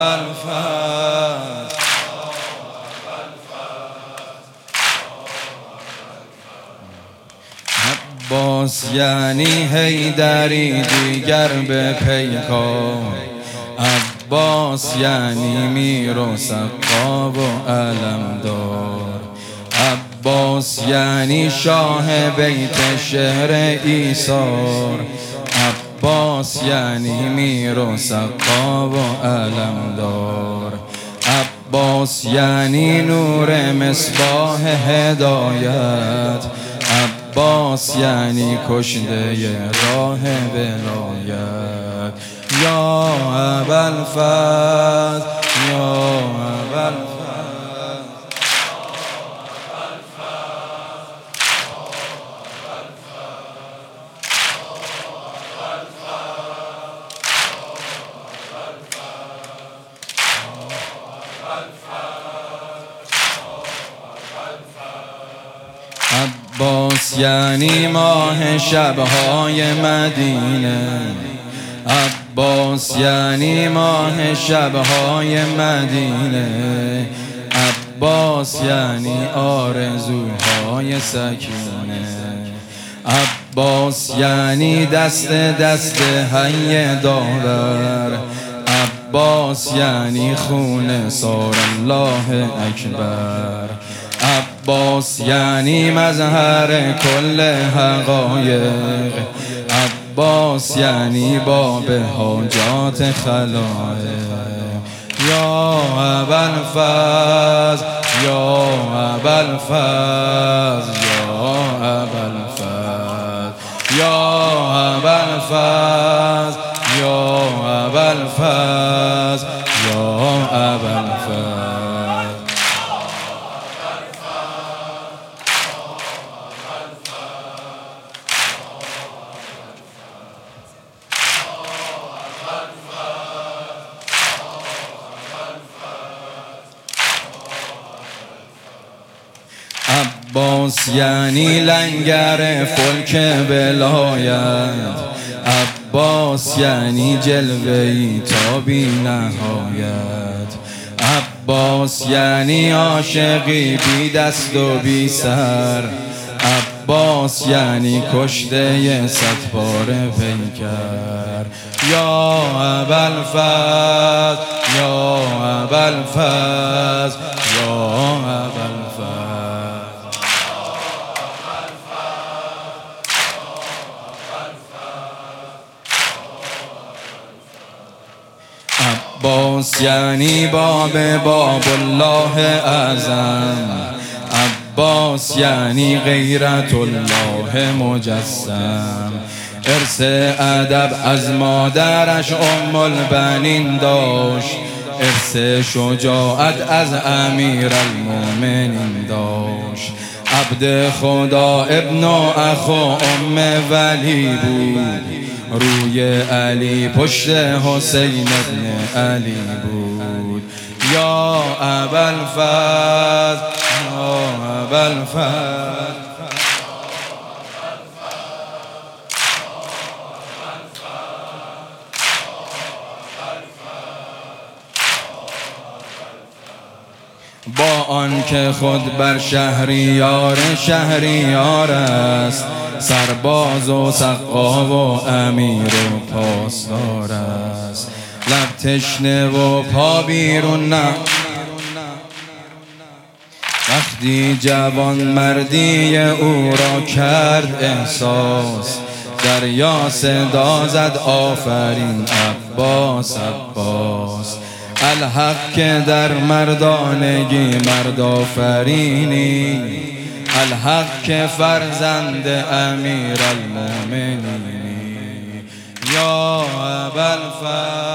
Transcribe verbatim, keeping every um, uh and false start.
الفضل عباس یعنی حیدری دیگر به پیکار، عباس یعنی میر و سقا و علمدار، عباس یعنی شاه بیت شهر ایثار، عباس یعنی میر و سقا و علمدار، عباس یعنی نور مصباح هدایت، عباس یعنی کشته راه ولایت. یا ابوالفضل یا ابوالفضل عباس یعنی ماه شبهای مدینه، عباس یعنی ماه شبهای مدینه، عباس یعنی آرزوهای سکینه، عباس یعنی دست دست حی داور، عباس یعنی خون سار الله اکبر، عباس یعنی مظهر کل حقایق، عباس یعنی باب حاجات خلایق. یا ابوالفضل یا ابوالفضل یا ابوالفضل یا ابوالفضل یا ابوالفضل یا ابوالفضل. عباس یعنی لنگر فلک ولایت، عباس یعنی جلوه‌ای تا بی نهایت، عباس یعنی عاشقی بی دست و بی سر، عباس یعنی کشته صد پاره پیکر. یا ابوالفضل یا ابوالفضل یا ابوالفضل. عباس یعنی باب باب الله اعظم، عباس یعنی غیرت الله مجسم، ارث ادب از مادرش ام البنین داشت، ارث شجاعت از امیر المؤمنین داشت، عبد خدا ابن و اخو ام ولی بود، روی علی پشت حسین ابن علی بود. یا ابوالفضل یا ابوالفضل. با آنکه خود بر شهریار شهریار است، سرباز و سقا و امیر و پاسدار است، لب تشنه و پا بیرون نه، وقتی جوان مردی او را کرد احساس، دریا صدا زد آفرین عباس عباس، الحق که در مردانگی مرد آفرینی، الحق که فرزند امیر المؤمنین. یا ابوالفضل